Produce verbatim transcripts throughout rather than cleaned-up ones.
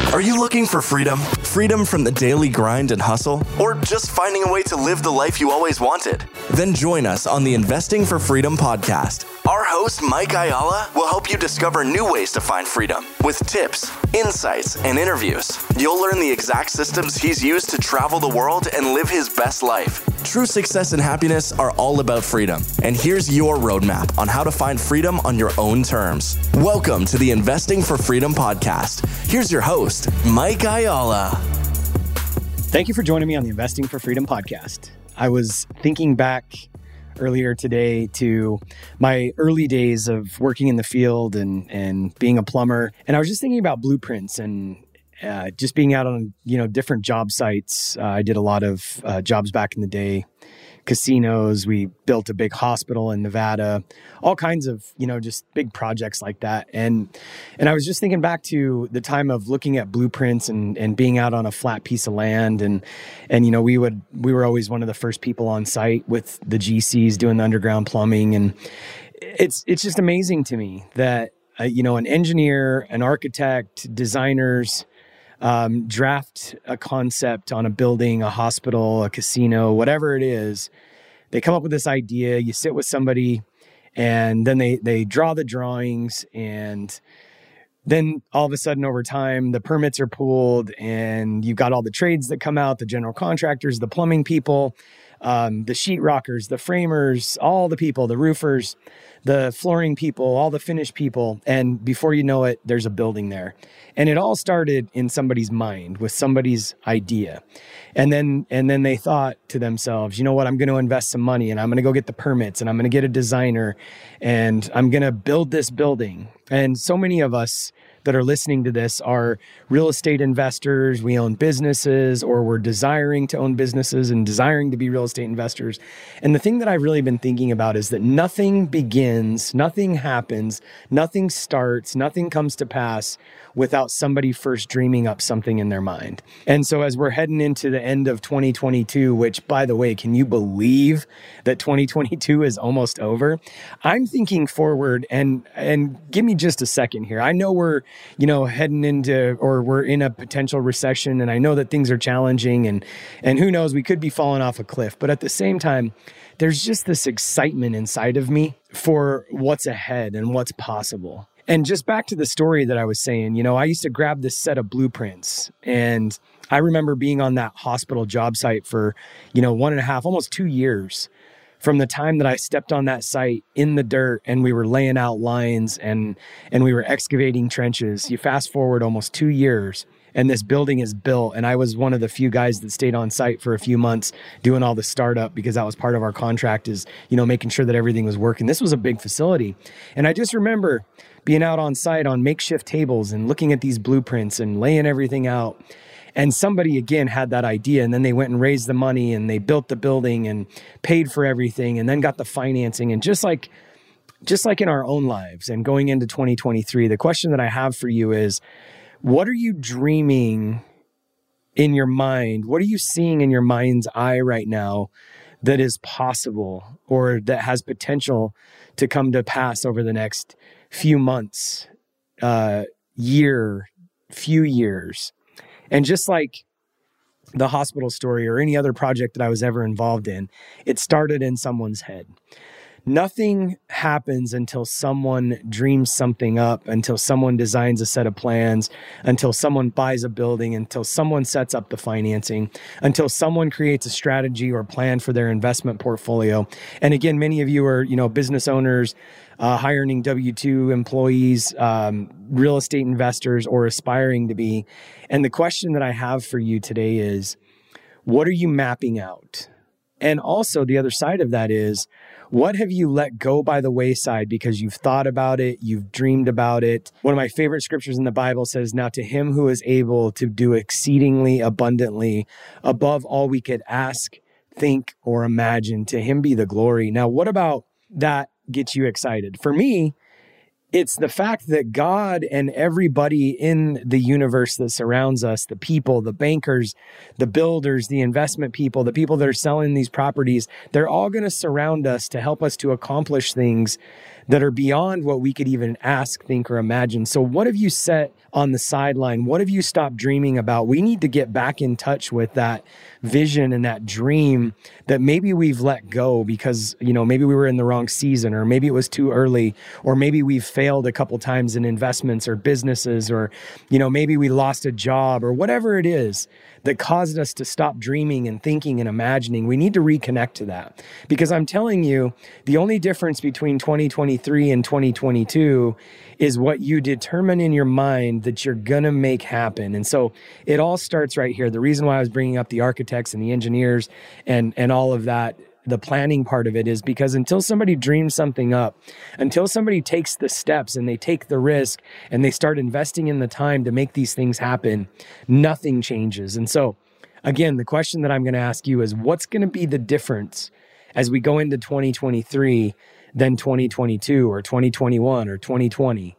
Are you looking for freedom? Freedom from the daily grind and hustle? Or just finding a way to live the life you always wanted? Then join us on the Investing for Freedom podcast. Our host, Mike Ayala, will help you discover new ways to find freedom with tips, insights, and interviews. You'll learn the exact systems he's used to travel the world and live his best life. True success and happiness are all about freedom. And here's your roadmap on how to find freedom on your own terms. Welcome to the Investing for Freedom podcast. Here's your host, Mike Ayala. Thank you for joining me on the Investing for Freedom podcast. I was thinking back earlier today to my early days of working in the field and, and being a plumber. And I was just thinking about blueprints and uh, just being out on, you know, different job sites. Uh, I did a lot of uh, jobs back in the day, casinos. We built a big hospital in Nevada, all kinds of, you know, just big projects like that. And and I was just thinking back to the time of looking at blueprints and, and being out on a flat piece of land. And, and, you know, we would, we were always one of the first people on site with the G Cs doing the underground plumbing. And it's, it's just amazing to me that, uh, you know, an engineer, an architect, designers, Um, draft a concept on a building, a hospital, a casino, whatever it is. They come up with this idea, you sit with somebody, and then they, they draw the drawings, and then all of a sudden over time, the permits are pulled, and you've got all the trades that come out, the general contractors, the plumbing people, um, the sheetrockers, the framers, all the people, the roofers, the flooring people, all the finish people. And before you know it, there's a building there. And it all started in somebody's mind with somebody's idea. And then, and then they thought to themselves, you know what, I'm going to invest some money and I'm going to go get the permits and I'm going to get a designer and I'm going to build this building. And so many of us that are listening to this are real estate investors. We own businesses, or we're desiring to own businesses and desiring to be real estate investors. And the thing that I've really been thinking about is that nothing begins, nothing happens, nothing starts, nothing comes to pass without somebody first dreaming up something in their mind. And so as we're heading into the end of twenty twenty-two, which, by the way, can you believe that twenty twenty-two is almost over? I'm thinking forward, and and give me just a second here. I know we're, you know, heading into, or we're in a potential recession, and I know that things are challenging, and and who knows, we could be falling off a cliff. But at the same time, there's just this excitement inside of me for what's ahead and what's possible. And just back to the story that I was saying, you know, I used to grab this set of blueprints, and I remember being on that hospital job site for, you know, one and a half, almost two years from the time that I stepped on that site in the dirt and we were laying out lines and, and we were excavating trenches. You fast forward almost two years and this building is built. And I was one of the few guys that stayed on site for a few months doing all the startup, because that was part of our contract, is, you know, making sure that everything was working. This was a big facility. And I just remember being out on site on makeshift tables and looking at these blueprints and laying everything out. And somebody, again, had that idea, and then they went and raised the money and they built the building and paid for everything and then got the financing. And just like, just like in our own lives and going into twenty twenty-three, the question that I have for you is, what are you dreaming in your mind? What are you seeing in your mind's eye right now that is possible or that has potential to come to pass over the next few months, uh, year, few years? And just like the hospital story or any other project that I was ever involved in, it started in someone's head. Nothing happens until someone dreams something up, until someone designs a set of plans, until someone buys a building, until someone sets up the financing, until someone creates a strategy or plan for their investment portfolio. And again, many of you are, you know, business owners, uh, hiring W two employees, um, real estate investors, or aspiring to be. And the question that I have for you today is, what are you mapping out? And also the other side of that is, what have you let go by the wayside because you've thought about it, you've dreamed about it? One of my favorite scriptures in the Bible says, "Now to him who is able to do exceedingly abundantly above all we could ask, think, or imagine, to him be the glory." Now, what about that gets you excited? For me, it's the fact that God and everybody in the universe that surrounds us, the people, the bankers, the builders, the investment people, the people that are selling these properties, they're all going to surround us to help us to accomplish things that are beyond what we could even ask, think, or imagine. So what have you set on the sideline? What have you stopped dreaming about? We need to get back in touch with that vision and that dream that maybe we've let go because, you know, maybe we were in the wrong season, or maybe it was too early, or maybe we've failed a couple times in investments or businesses, or, you know, maybe we lost a job, or whatever it is that caused us to stop dreaming and thinking and imagining. We need to reconnect to that, because I'm telling you, the only difference between twenty twenty-three and twenty twenty-two is what you determine in your mind that you're going to make happen. And so it all starts right here. The reason why I was bringing up the architects and the engineers and, and all of that, the planning part of it, is because until somebody dreams something up, until somebody takes the steps and they take the risk and they start investing in the time to make these things happen, nothing changes. And so again, the question that I'm going to ask you is, what's going to be the difference as we go into twenty twenty-three than twenty twenty-two or twenty twenty-one or twenty twenty?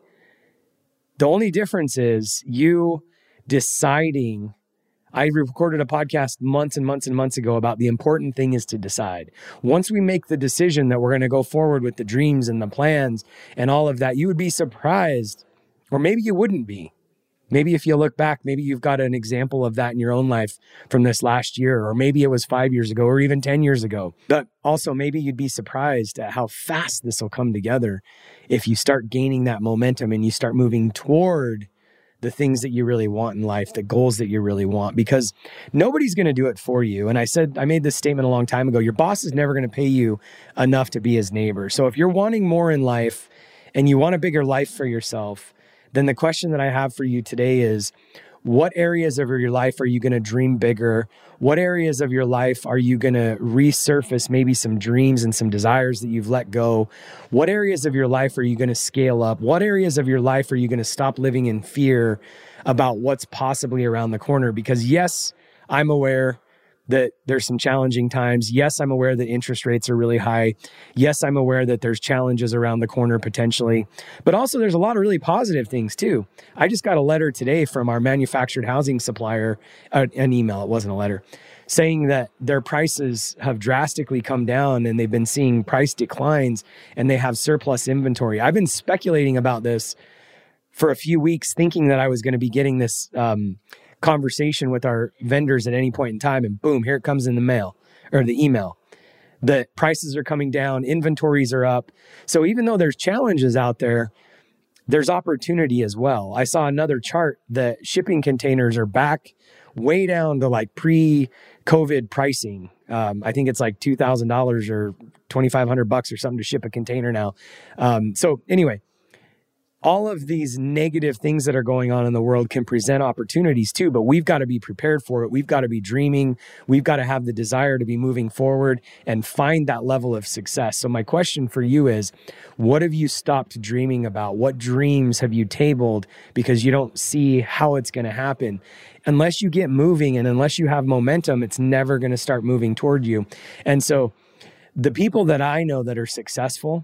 The only difference is you deciding. I recorded a podcast months and months and months ago about the important thing is to decide. Once we make the decision that we're going to go forward with the dreams and the plans and all of that, you would be surprised, or maybe you wouldn't be. Maybe if you look back, maybe you've got an example of that in your own life from this last year, or maybe it was five years ago or even ten years ago. But also maybe you'd be surprised at how fast this will come together if you start gaining that momentum and you start moving toward the things that you really want in life, the goals that you really want, because nobody's going to do it for you. And I said, I made this statement a long time ago, your boss is never going to pay you enough to be his neighbor. So if you're wanting more in life and you want a bigger life for yourself, then the question that I have for you today is, what areas of your life are you going to dream bigger? What areas of your life are you going to resurface maybe some dreams and some desires that you've let go? What areas of your life are you going to scale up? What areas of your life are you going to stop living in fear about what's possibly around the corner? Because yes, I'm aware that there's some challenging times. Yes, I'm aware that interest rates are really high. Yes, I'm aware that there's challenges around the corner potentially, but also there's a lot of really positive things too. I just got a letter today from our manufactured housing supplier, uh, an email, it wasn't a letter, saying that their prices have drastically come down and they've been seeing price declines and they have surplus inventory. I've been speculating about this for a few weeks, thinking that I was going to be getting this, um, conversation with our vendors at any point in time, and boom, here it comes in the mail or the email. The prices are coming down, inventories are up. So even though there's challenges out there, there's opportunity as well. I saw another chart that shipping containers are back way down to like pre-COVID pricing. Um, I think it's like two thousand dollars or twenty-five hundred bucks or something to ship a container now. Um, so anyway, all of these negative things that are going on in the world can present opportunities too, but we've got to be prepared for it. We've got to be dreaming. We've got to have the desire to be moving forward and find that level of success. So my question for you is, what have you stopped dreaming about? What dreams have you tabled because you don't see how it's going to happen? Unless you get moving and unless you have momentum, it's never going to start moving toward you. And so the people that I know that are successful,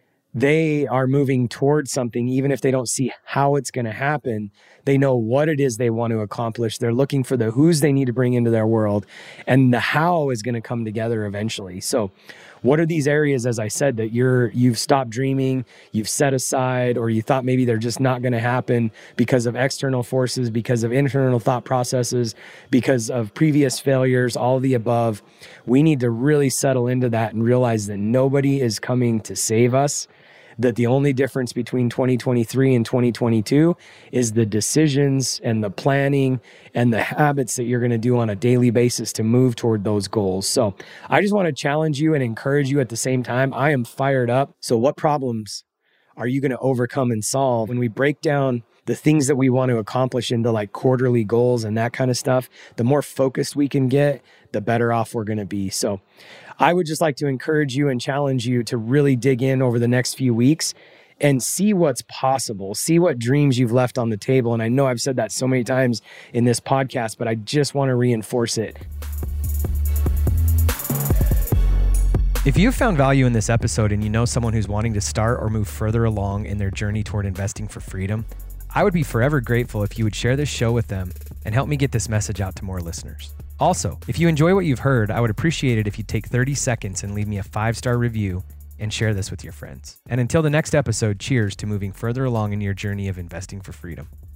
they are moving towards something, even if they don't see how it's going to happen. They know what it is they want to accomplish. They're looking for the who's they need to bring into their world, and the how is going to come together eventually. So what are these areas, as I said, that you're, you've stopped dreaming, you've set aside, or you thought maybe they're just not going to happen because of external forces, because of internal thought processes, because of previous failures, all of the above? We need to really settle into that and realize that nobody is coming to save us, that the only difference between twenty twenty-three and twenty twenty-two is the decisions and the planning and the habits that you're going to do on a daily basis to move toward those goals. So I just want to challenge you and encourage you at the same time. I am fired up. So what problems are you going to overcome and solve? When we break down the things that we want to accomplish into like quarterly goals and that kind of stuff, the more focused we can get, the better off we're going to be. So I would just like to encourage you and challenge you to really dig in over the next few weeks and see what's possible, see what dreams you've left on the table. And I know I've said that so many times in this podcast, but I just want to reinforce it. If you've found value in this episode and you know someone who's wanting to start or move further along in their journey toward investing for freedom, I would be forever grateful if you would share this show with them and help me get this message out to more listeners. Also, if you enjoy what you've heard, I would appreciate it if you'd take thirty seconds and leave me a five-star review and share this with your friends. And until the next episode, cheers to moving further along in your journey of investing for freedom.